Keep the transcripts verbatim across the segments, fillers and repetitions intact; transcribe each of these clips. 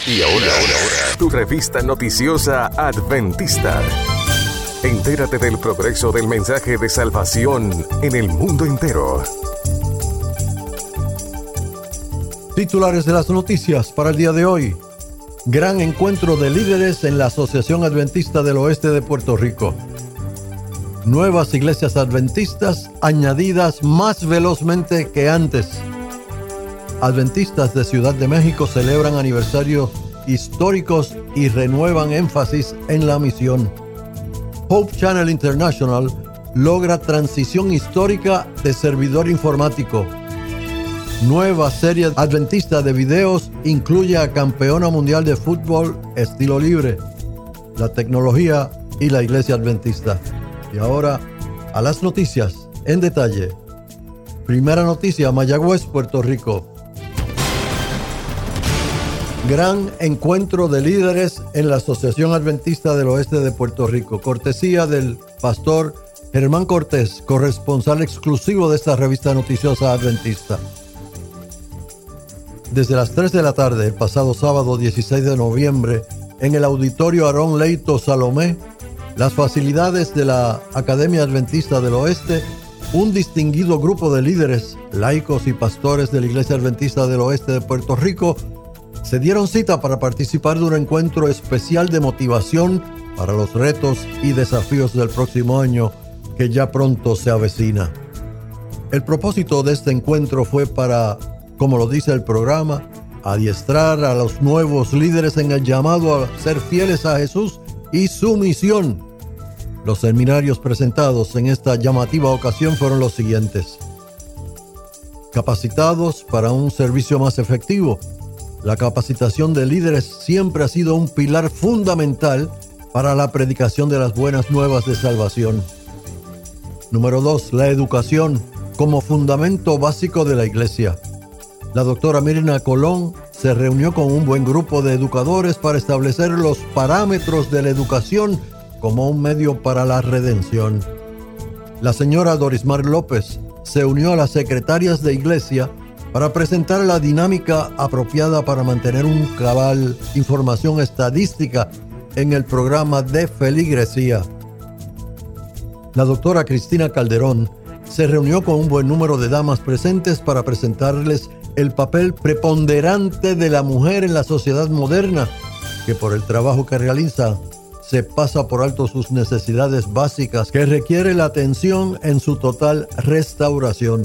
Y ahora, ahora, ahora, tu revista noticiosa Adventista. Entérate del progreso del mensaje de salvación en el mundo entero. Titulares de las noticias para el día de hoy. Gran encuentro de líderes en la Asociación Adventista del Oeste de Puerto Rico. Nuevas iglesias adventistas añadidas más velozmente que antes. Adventistas de Ciudad de México celebran aniversarios históricos y renuevan énfasis en la misión. Hope Channel International logra transición histórica de servidor informático. Nueva serie adventista de videos incluye a campeona mundial de fútbol estilo libre, la tecnología y la iglesia adventista. Y ahora a las noticias en detalle. Primera noticia, Mayagüez, Puerto Rico. Gran encuentro de líderes en la Asociación Adventista del Oeste de Puerto Rico, cortesía del pastor Germán Cortés, corresponsal exclusivo de esta revista noticiosa adventista. Desde las tres de la tarde, el pasado sábado dieciséis de noviembre, en el auditorio Aarón Leito Salomé, las facilidades de la Academia Adventista del Oeste, un distinguido grupo de líderes, laicos y pastores de la Iglesia Adventista del Oeste de Puerto Rico se dieron cita para participar de un encuentro especial de motivación para los retos y desafíos del próximo año que ya pronto se avecina. El propósito de este encuentro fue para, como lo dice el programa, adiestrar a los nuevos líderes en el llamado a ser fieles a Jesús y su misión. Los seminarios presentados en esta llamativa ocasión fueron los siguientes: capacitados para un servicio más efectivo. La capacitación de líderes siempre ha sido un pilar fundamental para la predicación de las buenas nuevas de salvación. Número dos, la educación como fundamento básico de la iglesia. La doctora Mirna Colón se reunió con un buen grupo de educadores para establecer los parámetros de la educación como un medio para la redención. La señora Dorismar López se unió a las secretarias de iglesia para presentar la dinámica apropiada para mantener un cabal información estadística en el programa de feligresía. La doctora Cristina Calderón se reunió con un buen número de damas presentes para presentarles el papel preponderante de la mujer en la sociedad moderna, que por el trabajo que realiza se pasa por alto sus necesidades básicas, que requiere la atención en su total restauración.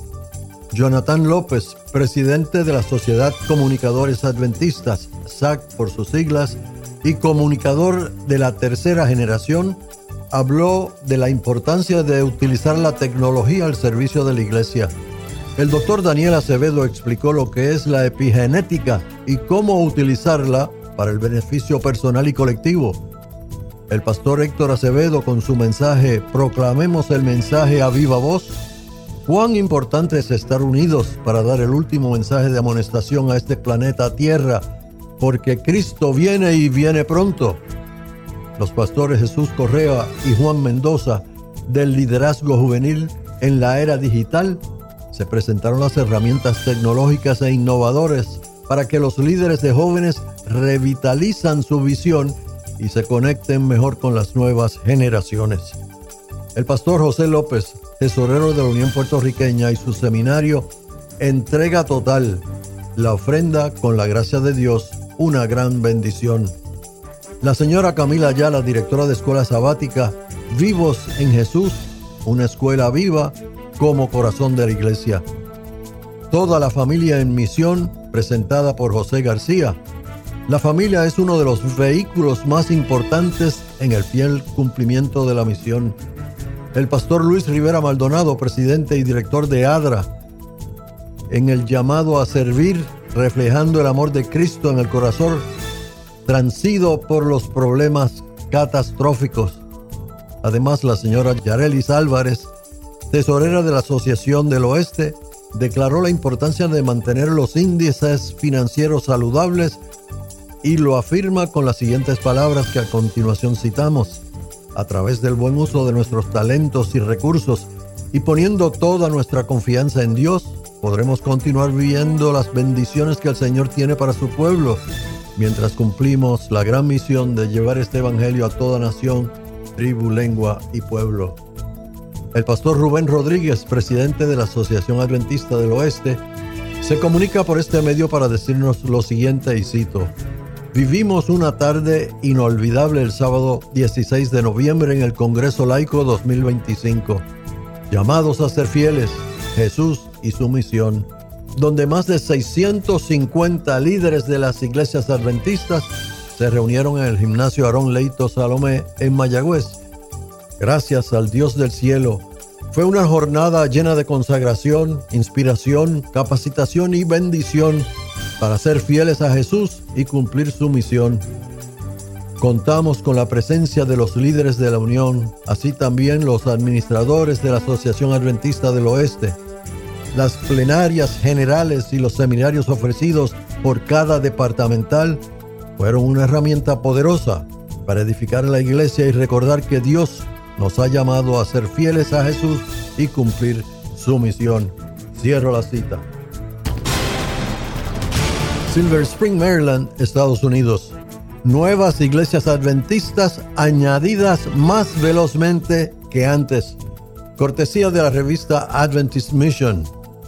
Jonathan López, presidente de la Sociedad Comunicadores Adventistas, S A C por sus siglas, y comunicador de la tercera generación, habló de la importancia de utilizar la tecnología al servicio de la iglesia. El doctor Daniel Acevedo explicó lo que es la epigenética y cómo utilizarla para el beneficio personal y colectivo. El pastor Héctor Acevedo, con su mensaje Proclamemos el mensaje a viva voz, cuán importante es estar unidos para dar el último mensaje de amonestación a este planeta Tierra, porque Cristo viene y viene pronto. Los pastores Jesús Correa y Juan Mendoza, del liderazgo juvenil en la era digital, se presentaron las herramientas tecnológicas e innovadoras para que los líderes de jóvenes revitalizan su visión y se conecten mejor con las nuevas generaciones. El pastor José López, tesorero de la Unión Puertorriqueña, y su seminario Entrega Total, la ofrenda con la gracia de Dios, una gran bendición. La señora Camila Ayala, directora de Escuela Sabática Vivos en Jesús, una escuela viva como corazón de la iglesia. Toda la familia en misión, presentada por José García. La familia es uno de los vehículos más importantes en el fiel cumplimiento de la misión. El pastor Luis Rivera Maldonado, presidente y director de ADRA, en el llamado a servir, reflejando el amor de Cristo en el corazón, transido por los problemas catastróficos. Además, la señora Yarelis Álvarez, tesorera de la Asociación del Oeste, declaró la importancia de mantener los índices financieros saludables y lo afirma con las siguientes palabras que a continuación citamos: a través del buen uso de nuestros talentos y recursos y poniendo toda nuestra confianza en Dios, podremos continuar viviendo las bendiciones que el Señor tiene para su pueblo, mientras cumplimos la gran misión de llevar este evangelio a toda nación, tribu, lengua y pueblo. El pastor Rubén Rodríguez, presidente de la Asociación Adventista del Oeste, se comunica por este medio para decirnos lo siguiente, y cito: vivimos una tarde inolvidable el sábado dieciséis de noviembre en el Congreso Laico dos mil veinticinco, llamados a ser fieles, Jesús y su misión, donde más de seiscientos cincuenta líderes de las iglesias adventistas se reunieron en el gimnasio Aarón Leito Salomé en Mayagüez. Gracias al Dios del cielo, fue una jornada llena de consagración, inspiración, capacitación y bendición para ser fieles a Jesús y cumplir su misión. Contamos con la presencia de los líderes de la Unión, así también los administradores de la Asociación Adventista del Oeste. Las plenarias generales y los seminarios ofrecidos por cada departamental fueron una herramienta poderosa para edificar la iglesia y recordar que Dios nos ha llamado a ser fieles a Jesús y cumplir su misión. Cierro la cita. Silver Spring, Maryland, Estados Unidos. Nuevas iglesias adventistas añadidas más velozmente que antes. Cortesía de la revista Adventist Mission.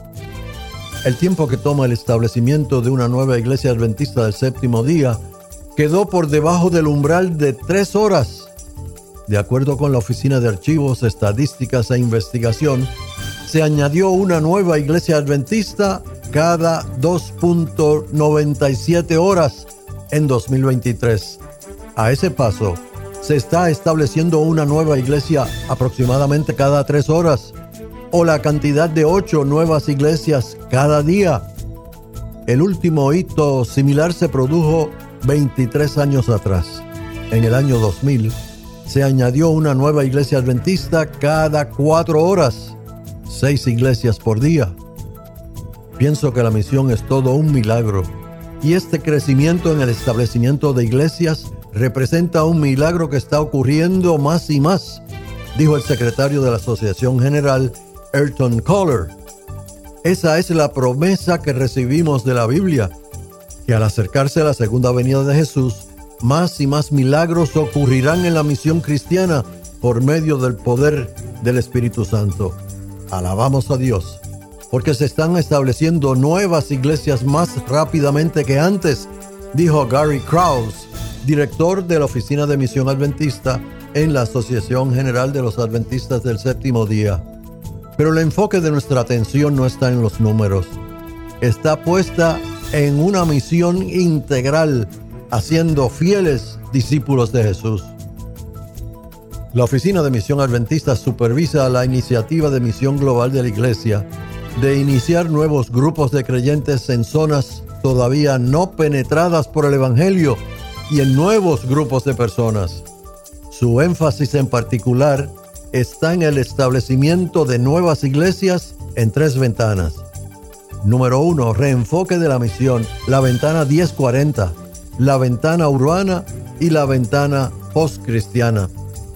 El tiempo que toma el establecimiento de una nueva iglesia adventista del séptimo día quedó por debajo del umbral de tres horas. De acuerdo con la Oficina de Archivos, Estadísticas e Investigación, se añadió una nueva iglesia adventista cada dos punto noventa y siete horas en dos mil veintitrés. A ese paso, se está estableciendo una nueva iglesia aproximadamente cada tres horas, o la cantidad de ocho nuevas iglesias cada día. El último hito similar se produjo veintitrés años atrás. En el año dos mil, se añadió una nueva iglesia adventista cada cuatro horas, seis iglesias por día. Pienso que la misión es todo un milagro, y este crecimiento en el establecimiento de iglesias representa un milagro que está ocurriendo más y más, dijo el secretario de la Asociación General, Ayrton Kohler. Esa es la promesa que recibimos de la Biblia, que al acercarse a la segunda venida de Jesús, más y más milagros ocurrirán en la misión cristiana por medio del poder del Espíritu Santo. Alabamos a Dios, porque se están estableciendo nuevas iglesias más rápidamente que antes, dijo Gary Krause, director de la Oficina de Misión Adventista en la Asociación General de los Adventistas del Séptimo Día. Pero el enfoque de nuestra atención no está en los números. Está puesta en una misión integral, haciendo fieles discípulos de Jesús. La Oficina de Misión Adventista supervisa la iniciativa de misión global de la Iglesia de iniciar nuevos grupos de creyentes en zonas todavía no penetradas por el Evangelio y en nuevos grupos de personas. Su énfasis en particular está en el establecimiento de nuevas iglesias en tres ventanas. Número uno, reenfoque de la misión, la ventana diez cuarenta, la ventana urbana y la ventana postcristiana.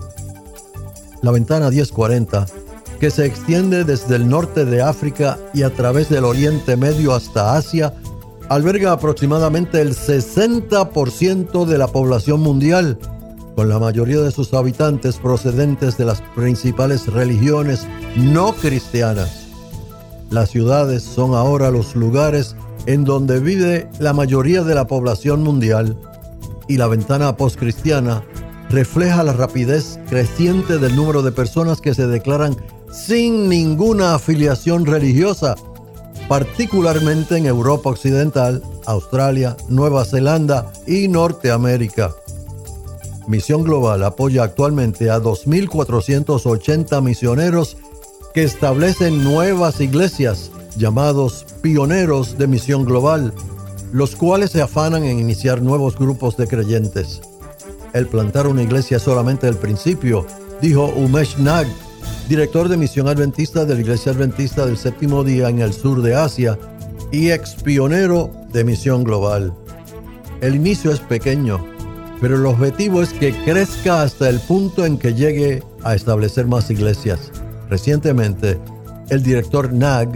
La ventana diez cuarenta, que se extiende desde el norte de África y a través del Oriente Medio hasta Asia, alberga aproximadamente el sesenta por ciento de la población mundial, con la mayoría de sus habitantes procedentes de las principales religiones no cristianas. Las ciudades son ahora los lugares en donde vive la mayoría de la población mundial, y la ventana postcristiana refleja la rapidez creciente del número de personas que se declaran sin ninguna afiliación religiosa, particularmente en Europa Occidental, Australia, Nueva Zelanda y Norteamérica. Misión Global apoya actualmente a dos mil cuatrocientos ochenta misioneros que establecen nuevas iglesias, llamados pioneros de Misión Global, los cuales se afanan en iniciar nuevos grupos de creyentes. El plantar una iglesia es solamente el principio, dijo Umesh Nag, director de Misión Adventista de la Iglesia Adventista del Séptimo Día en el sur de Asia y ex pionero de Misión Global. El inicio es pequeño, pero el objetivo es que crezca hasta el punto en que llegue a establecer más iglesias. Recientemente, el director Nag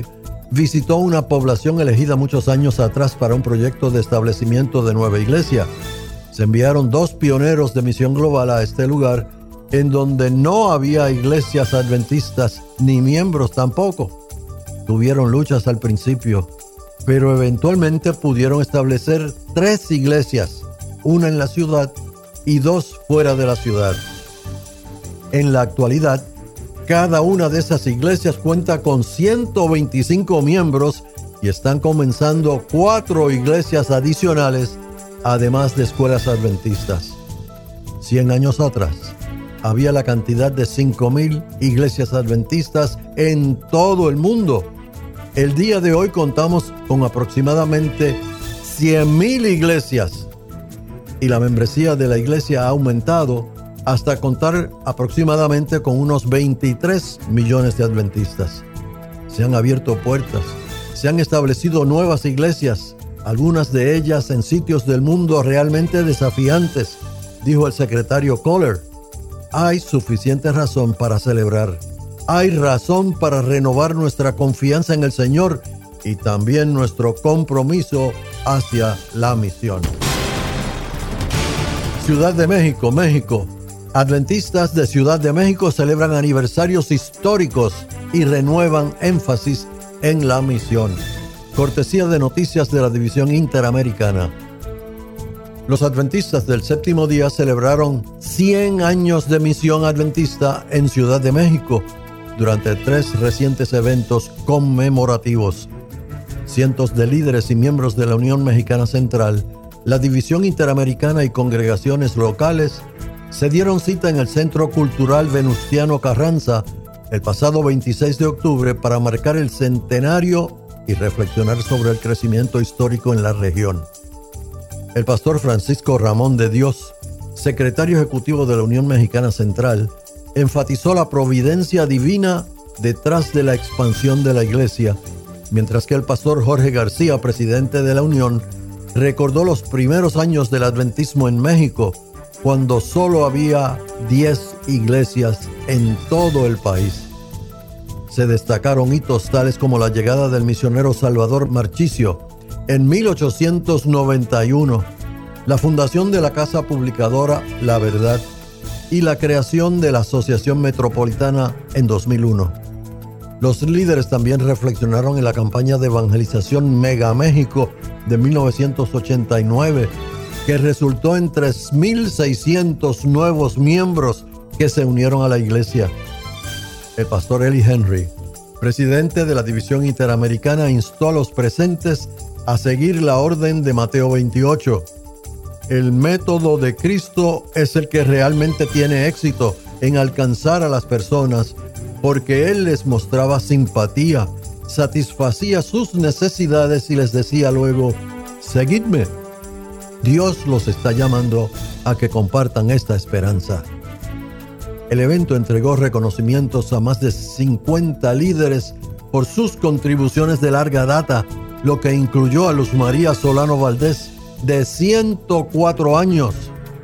visitó una población elegida muchos años atrás para un proyecto de establecimiento de nueva iglesia. Se enviaron dos pioneros de Misión Global a este lugar, en donde no había iglesias adventistas ni miembros tampoco. Tuvieron luchas al principio, pero eventualmente pudieron establecer tres iglesias, una en la ciudad y dos fuera de la ciudad. En la actualidad, cada una de esas iglesias cuenta con ciento veinticinco miembros y están comenzando cuatro iglesias adicionales, además de escuelas adventistas. Cien años atrás, había la cantidad de cinco mil iglesias adventistas en todo el mundo. El día de hoy contamos con aproximadamente cien mil iglesias y la membresía de la iglesia ha aumentado hasta contar aproximadamente con unos veintitrés millones de adventistas. Se han abierto puertas, se han establecido nuevas iglesias, algunas de ellas en sitios del mundo realmente desafiantes, dijo el secretario Kohler. Hay suficiente razón para celebrar. Hay razón para renovar nuestra confianza en el Señor y también nuestro compromiso hacia la misión. Ciudad de México, México. Adventistas de Ciudad de México celebran aniversarios históricos y renuevan énfasis en la misión. Cortesía de noticias de la División Interamericana. Los adventistas del séptimo día celebraron cien años de misión adventista en Ciudad de México durante tres recientes eventos conmemorativos. Cientos de líderes y miembros de la Unión Mexicana Central, la División Interamericana y congregaciones locales se dieron cita en el Centro Cultural Venustiano Carranza el pasado veintiséis de octubre para marcar el centenario y reflexionar sobre el crecimiento histórico en la región. El pastor Francisco Ramón de Dios, secretario ejecutivo de la Unión Mexicana Central, enfatizó la providencia divina detrás de la expansión de la iglesia, mientras que el pastor Jorge García, presidente de la Unión, recordó los primeros años del adventismo en México, cuando solo había diez iglesias en todo el país. Se destacaron hitos tales como la llegada del misionero Salvador Marchisio en mil ochocientos noventa y uno, la fundación de la casa publicadora La Verdad y la creación de la Asociación Metropolitana en dos mil uno. Los líderes también reflexionaron en la campaña de evangelización Mega México de mil novecientos ochenta y nueve, que resultó en tres mil seiscientos nuevos miembros que se unieron a la iglesia. El pastor Eli Henry, presidente de la División Interamericana, instó a los presentes a seguir la orden de Mateo veintiocho. El método de Cristo es el que realmente tiene éxito en alcanzar a las personas, porque Él les mostraba simpatía, satisfacía sus necesidades y les decía luego, seguidme. Dios los está llamando a que compartan esta esperanza. El evento entregó reconocimientos a más de cincuenta líderes por sus contribuciones de larga data, lo que incluyó a Luz María Solano Valdés, de ciento cuatro años.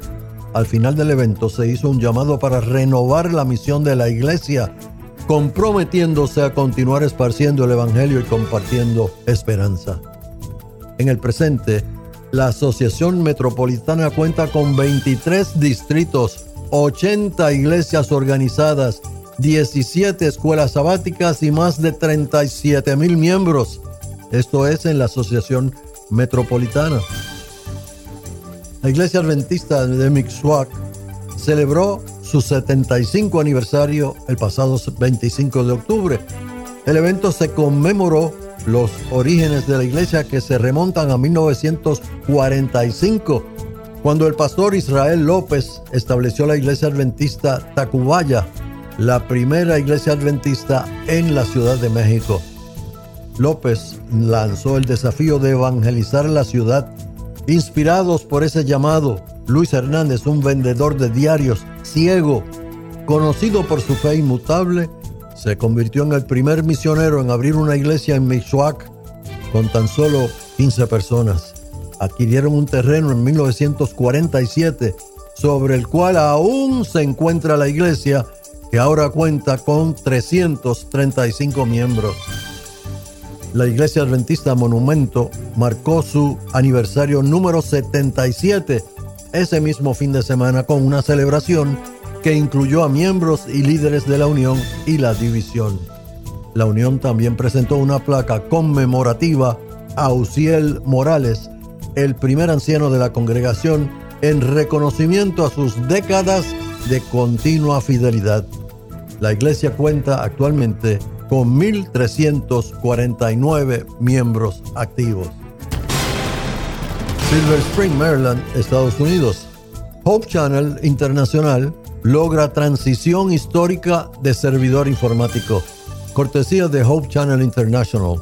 Al final del evento se hizo un llamado para renovar la misión de la iglesia, comprometiéndose a continuar esparciendo el evangelio y compartiendo esperanza. En el presente, la Asociación Metropolitana cuenta con veintitrés distritos, ochenta iglesias organizadas, diecisiete escuelas sabáticas y más de treinta y siete mil miembros. Esto es en la Asociación Metropolitana. La Iglesia Adventista de Mixcoac celebró su setenta y cinco aniversario el pasado veinticinco de octubre. El evento se conmemoró los orígenes de la iglesia, que se remontan a mil novecientos cuarenta y cinco, cuando el pastor Israel López estableció la Iglesia Adventista Tacubaya, la primera iglesia adventista en la Ciudad de México. López lanzó el desafío de evangelizar la ciudad. Inspirados por ese llamado, Luis Hernández, un vendedor de diarios, ciego, conocido por su fe inmutable, se convirtió en el primer misionero en abrir una iglesia en Mixcoac con tan solo quince personas. Adquirieron un terreno en mil novecientos cuarenta y siete, sobre el cual aún se encuentra la iglesia, que ahora cuenta con trescientos treinta y cinco miembros. La Iglesia Adventista Monumento marcó su aniversario número setenta y siete ese mismo fin de semana con una celebración que incluyó a miembros y líderes de la Unión y la División. La Unión también presentó una placa conmemorativa a Uziel Morales, el primer anciano de la congregación, en reconocimiento a sus décadas de continua fidelidad. La iglesia cuenta actualmente con mil trescientos cuarenta y nueve miembros activos. Silver Spring, Maryland, Estados Unidos. Hope Channel Internacional logra transición histórica de servidor informático, cortesía de Hope Channel International.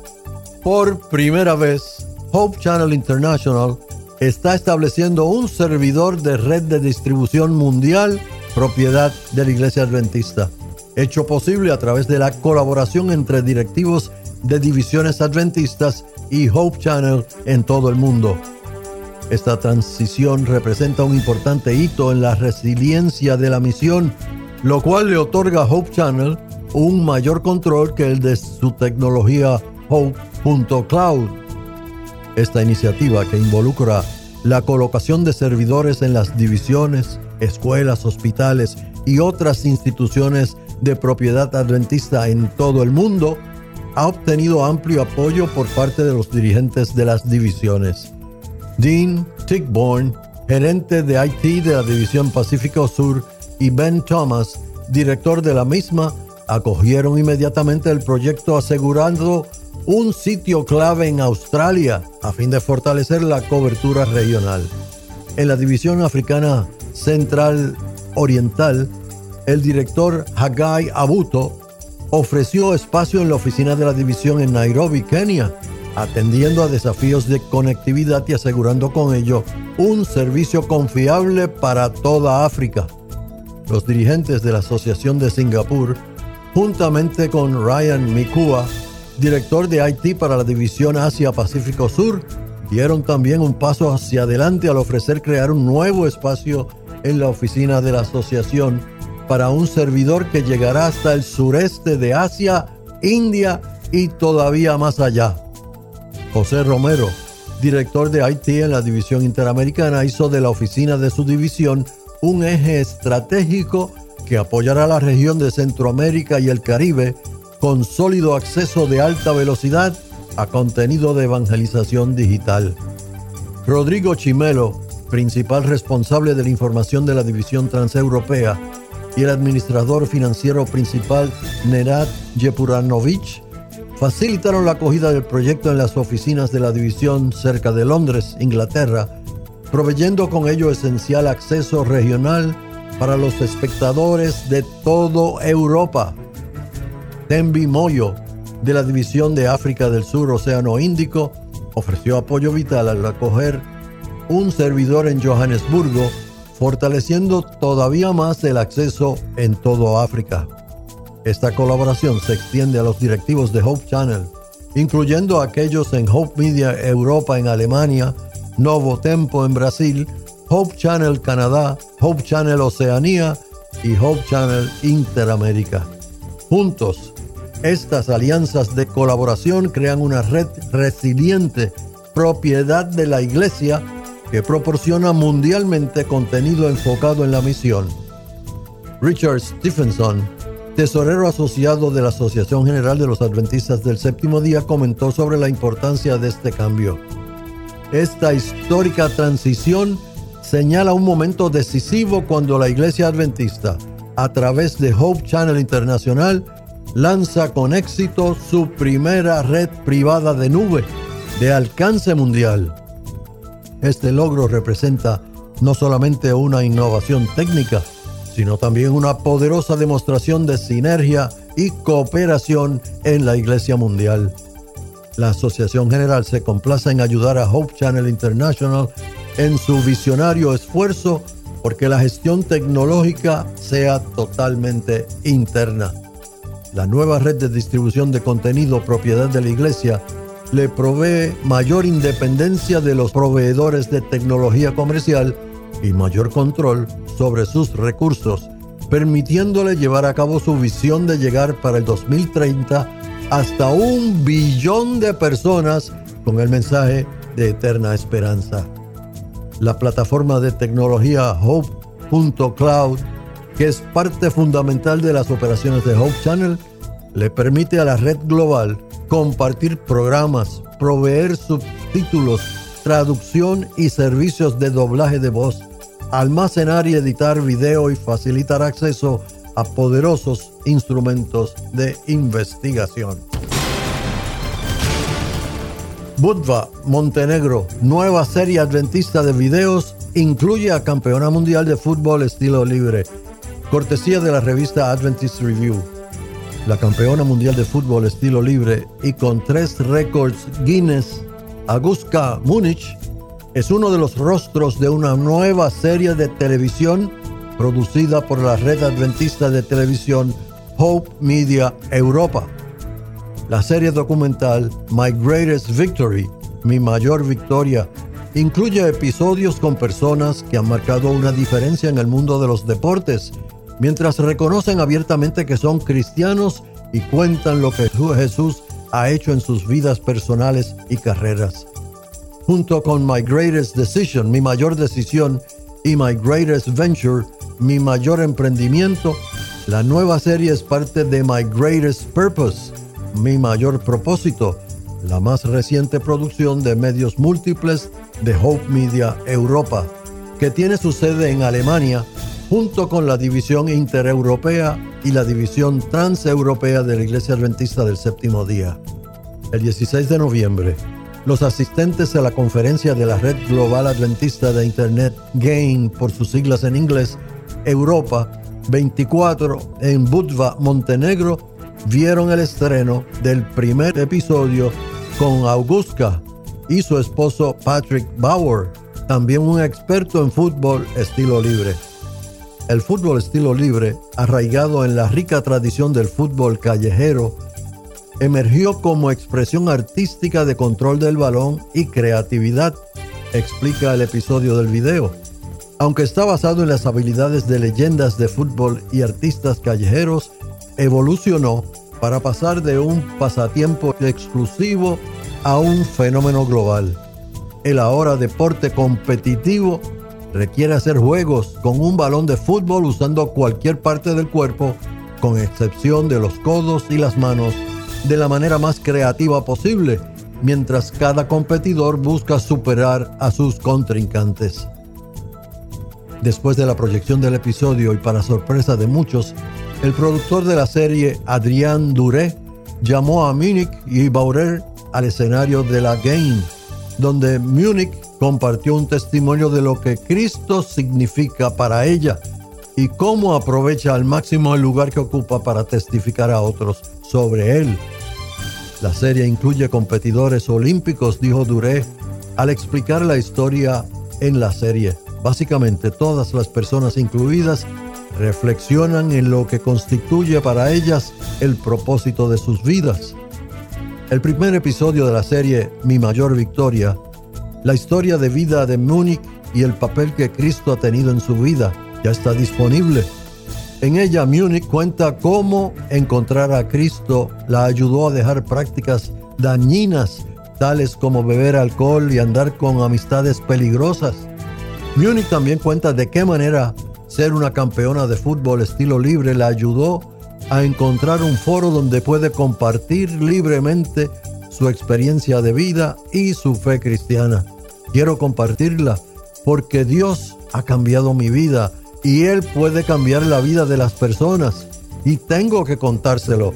Por primera vez, Hope Channel International está estableciendo un servidor de red de distribución mundial propiedad de la Iglesia Adventista, hecho posible a través de la colaboración entre directivos de divisiones adventistas y Hope Channel en todo el mundo. Esta transición representa un importante hito en la resiliencia de la misión, lo cual le otorga a Hope Channel un mayor control que el de su tecnología Hope punto cloud. Esta iniciativa, que involucra la colocación de servidores en las divisiones, escuelas, hospitales y otras instituciones de propiedad adventista en todo el mundo, ha obtenido amplio apoyo por parte de los dirigentes de las divisiones. Dean Tickborn, gerente de I T de la División Pacífico Sur, y Ben Thomas, director de la misma, acogieron inmediatamente el proyecto, asegurando un sitio clave en Australia a fin de fortalecer la cobertura regional. En la División Africana Central Oriental, el director Haggai Abuto ofreció espacio en la oficina de la división en Nairobi, Kenia, atendiendo a desafíos de conectividad y asegurando con ello un servicio confiable para toda África. Los dirigentes de la Asociación de Singapur, juntamente con Ryan Mikua, director de I T para la División Asia-Pacífico Sur, dieron también un paso hacia adelante al ofrecer crear un nuevo espacio en la oficina de la asociación para un servidor que llegará hasta el sureste de Asia, India y todavía más allá. José Romero, director de I T en la División Interamericana, hizo de la oficina de su división un eje estratégico que apoyará a la región de Centroamérica y el Caribe con sólido acceso de alta velocidad a contenido de evangelización digital. Rodrigo Chimelo, principal responsable de la información de la División Transeuropea, y el administrador financiero principal, Nenad Jepuranovich, facilitaron la acogida del proyecto en las oficinas de la división cerca de Londres, Inglaterra, proveyendo con ello esencial acceso regional para los espectadores de toda Europa. Tembi Moyo, de la División de África del Sur Océano Índico, ofreció apoyo vital al acoger un servidor en Johannesburgo, fortaleciendo todavía más el acceso en todo África. Esta colaboración se extiende a los directivos de Hope Channel, incluyendo a aquellos en Hope Media Europa en Alemania, Novo Tempo en Brasil, Hope Channel Canadá, Hope Channel Oceanía y Hope Channel Interamérica. Juntos, estas alianzas de colaboración crean una red resiliente, propiedad de la Iglesia, que proporciona mundialmente contenido enfocado en la misión. Richard Stephenson, tesorero asociado de la Asociación General de los Adventistas del Séptimo Día, comentó sobre la importancia de este cambio. Esta histórica transición señala un momento decisivo cuando la Iglesia Adventista, a través de Hope Channel Internacional, lanza con éxito su primera red privada de nube de alcance mundial. Este logro representa no solamente una innovación técnica, sino también una poderosa demostración de sinergia y cooperación en la Iglesia mundial. La Asociación General se complace en ayudar a Hope Channel International en su visionario esfuerzo porque la gestión tecnológica sea totalmente interna. La nueva red de distribución de contenido propiedad de la Iglesia le provee mayor independencia de los proveedores de tecnología comercial y mayor control sobre sus recursos, permitiéndole llevar a cabo su visión de llegar para el dos mil treinta hasta un billón de personas con el mensaje de eterna esperanza. La plataforma de tecnología Hope punto cloud, que es parte fundamental de las operaciones de Hope Channel, le permite a la red global compartir programas, proveer subtítulos, traducción y servicios de doblaje de voz, almacenar y editar video y facilitar acceso a poderosos instrumentos de investigación. Budva, Montenegro, nueva serie adventista de videos, incluye a campeona mundial de fútbol estilo libre, cortesía de la revista Adventist Review. La campeona mundial de fútbol estilo libre y con tres récords Guinness, Augusta Munich, es uno de los rostros de una nueva serie de televisión producida por la red adventista de televisión Hope Media Europa. La serie documental My Greatest Victory, Mi Mayor Victoria, incluye episodios con personas que han marcado una diferencia en el mundo de los deportes, mientras reconocen abiertamente que son cristianos y cuentan lo que Jesús ha hecho en sus vidas personales y carreras. Junto con My Greatest Decision, Mi Mayor Decisión, y My Greatest Venture, Mi Mayor Emprendimiento, la nueva serie es parte de My Greatest Purpose, Mi Mayor Propósito, la más reciente producción de medios múltiples de Hope Media Europa, que tiene su sede en Alemania, junto con la división intereuropea y la división transeuropea de la Iglesia Adventista del Séptimo Día. El dieciséis de noviembre, los asistentes a la conferencia de la Red Global Adventista de Internet, GAIN por sus siglas en inglés, Europa veinticuatro en Budva, Montenegro, vieron el estreno del primer episodio con Augusta y su esposo Patrick Bauer, también un experto en fútbol estilo libre. El fútbol estilo libre, arraigado en la rica tradición del fútbol callejero, emergió como expresión artística de control del balón y creatividad, explica el episodio del video. Aunque está basado en las habilidades de leyendas de fútbol y artistas callejeros, evolucionó para pasar de un pasatiempo exclusivo a un fenómeno global. El ahora deporte competitivo requiere hacer juegos con un balón de fútbol usando cualquier parte del cuerpo, con excepción de los codos y las manos, de la manera más creativa posible, mientras cada competidor busca superar a sus contrincantes. Después de la proyección del episodio y para sorpresa de muchos, el productor de la serie, Adrián Duré, llamó a Munich y Bauer al escenario de la GAIN, donde Munich compartió un testimonio de lo que Cristo significa para ella y cómo aprovecha al máximo el lugar que ocupa para testificar a otros sobre él. La serie incluye competidores olímpicos, dijo Duré, al explicar la historia en la serie. Básicamente, todas las personas incluidas reflexionan en lo que constituye para ellas el propósito de sus vidas. El primer episodio de la serie Mi Mayor Victoria, la historia de vida de Munich y el papel que Cristo ha tenido en su vida, ya está disponible. En ella, Munich cuenta cómo encontrar a Cristo la ayudó a dejar prácticas dañinas, tales como beber alcohol y andar con amistades peligrosas. Munich también cuenta de qué manera ser una campeona de fútbol estilo libre la ayudó a encontrar un foro donde puede compartir libremente su experiencia de vida y su fe cristiana. Quiero compartirla porque Dios ha cambiado mi vida y Él puede cambiar la vida de las personas y tengo que contárselo.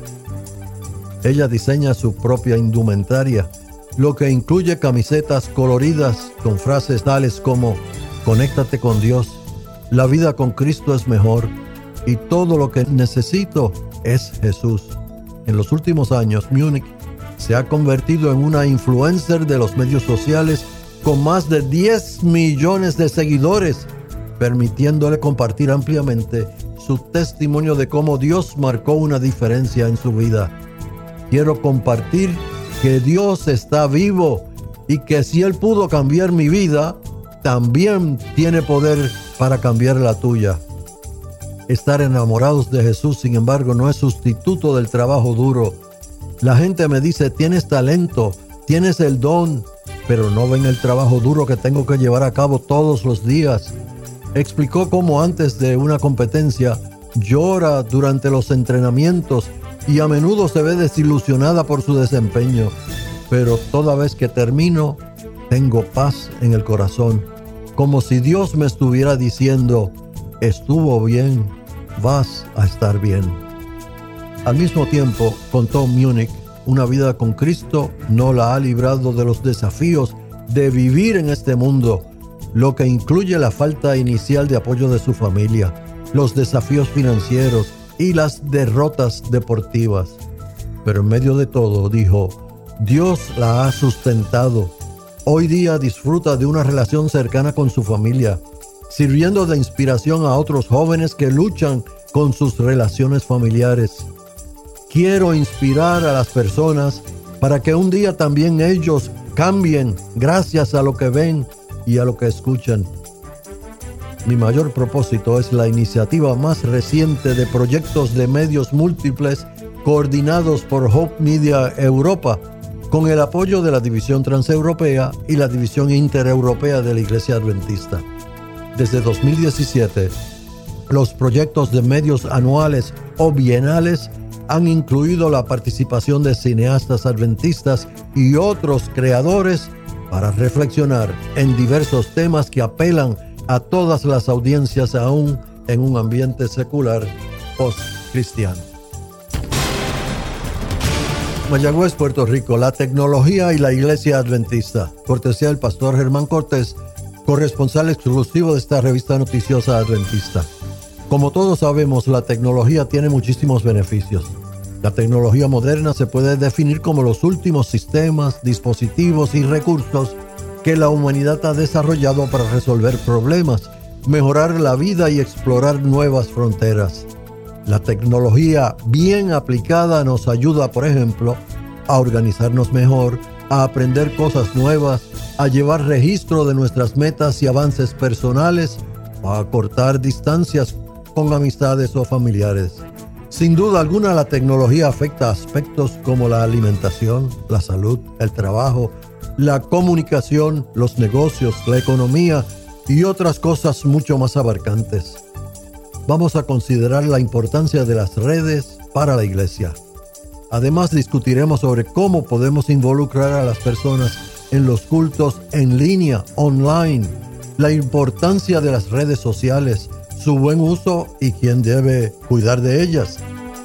Ella diseña su propia indumentaria, lo que incluye camisetas coloridas con frases tales como «Conéctate con Dios», «La vida con Cristo es mejor» y «Todo lo que necesito es Jesús». En los últimos años, Munich se ha convertido en una influencer de los medios sociales con más de diez millones de seguidores, permitiéndole compartir ampliamente su testimonio de cómo Dios marcó una diferencia en su vida. Quiero compartir que Dios está vivo y que si Él pudo cambiar mi vida, también tiene poder para cambiar la tuya. Estar enamorados de Jesús, sin embargo, no es sustituto del trabajo duro, La gente me dice, tienes talento, tienes el don, pero no ven el trabajo duro que tengo que llevar a cabo todos los días. Explicó cómo antes de una competencia llora durante los entrenamientos y a menudo se ve desilusionada por su desempeño, pero toda vez que termino, tengo paz en el corazón, como si Dios me estuviera diciendo, estuvo bien, vas a estar bien. Al mismo tiempo, contó Munich, una vida con Cristo no la ha librado de los desafíos de vivir en este mundo, lo que incluye la falta inicial de apoyo de su familia, los desafíos financieros y las derrotas deportivas. Pero en medio de todo, dijo, Dios la ha sustentado. Hoy día disfruta de una relación cercana con su familia, sirviendo de inspiración a otros jóvenes que luchan con sus relaciones familiares. Quiero inspirar a las personas para que un día también ellos cambien gracias a lo que ven y a lo que escuchan. Mi mayor propósito es la iniciativa más reciente de proyectos de medios múltiples coordinados por Hope Media Europa, con el apoyo de la División Transeuropea y la División Intereuropea de la Iglesia Adventista. Desde dos mil diecisiete, los proyectos de medios anuales o bienales han incluido la participación de cineastas adventistas y otros creadores para reflexionar en diversos temas que apelan a todas las audiencias, aún en un ambiente secular post-cristiano. Mayagüez, Puerto Rico, la tecnología y la Iglesia Adventista. Cortesía del pastor Germán Cortés, corresponsal exclusivo de esta revista noticiosa adventista. Como todos sabemos, la tecnología tiene muchísimos beneficios. La tecnología moderna se puede definir como los últimos sistemas, dispositivos y recursos que la humanidad ha desarrollado para resolver problemas, mejorar la vida y explorar nuevas fronteras. La tecnología bien aplicada nos ayuda, por ejemplo, a organizarnos mejor, a aprender cosas nuevas, a llevar registro de nuestras metas y avances personales, a acortar distancias con amistades o familiares. Sin duda alguna, la tecnología afecta aspectos como la alimentación, la salud, el trabajo, la comunicación, los negocios, la economía y otras cosas mucho más abarcantes. Vamos a considerar la importancia de las redes para la iglesia. Además, discutiremos sobre cómo podemos involucrar a las personas en los cultos en línea, online, la importancia de las redes sociales, su buen uso y quién debe cuidar de ellas.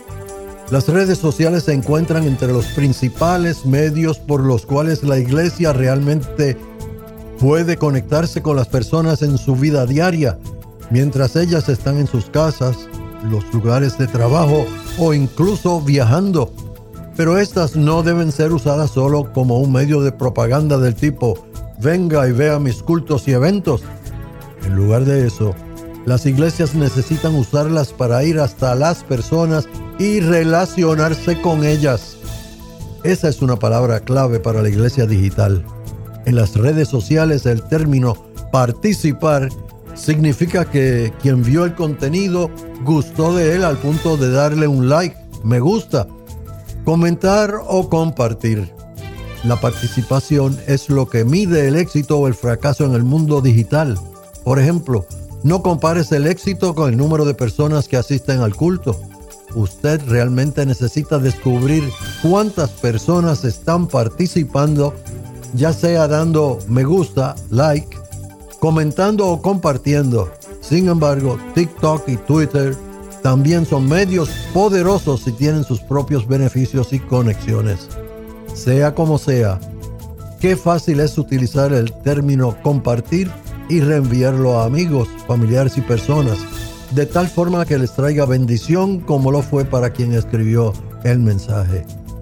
Las redes sociales se encuentran entre los principales medios por los cuales la iglesia realmente puede conectarse con las personas en su vida diaria, mientras ellas están en sus casas, los lugares de trabajo o incluso viajando. Pero estas no deben ser usadas solo como un medio de propaganda del tipo venga y vea mis cultos y eventos. En lugar de eso, las iglesias necesitan usarlas para ir hasta las personas y relacionarse con ellas. Esa es una palabra clave para la iglesia digital. En las redes sociales, el término participar significa que quien vio el contenido gustó de él al punto de darle un like, me gusta, comentar o compartir. La participación es lo que mide el éxito o el fracaso en el mundo digital. Por ejemplo, no compares el éxito con el número de personas que asisten al culto. Usted realmente necesita descubrir cuántas personas están participando, ya sea dando me gusta, like, comentando o compartiendo. Sin embargo, TikTok y Twitter también son medios poderosos y tienen sus propios beneficios y conexiones. Sea como sea, qué fácil es utilizar el término compartir y reenviarlo a amigos, familiares y personas, de tal forma que les traiga bendición como lo fue para quien escribió el mensaje.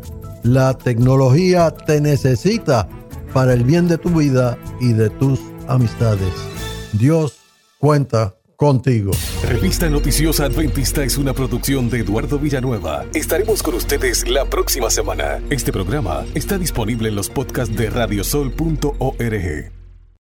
La tecnología te necesita para el bien de tu vida y de tus amistades. Dios cuenta contigo. Revista Noticiosa Adventista es una producción de Eduardo Villanueva. Estaremos con ustedes la próxima semana. Este programa está disponible en los podcasts de radiosol punto org.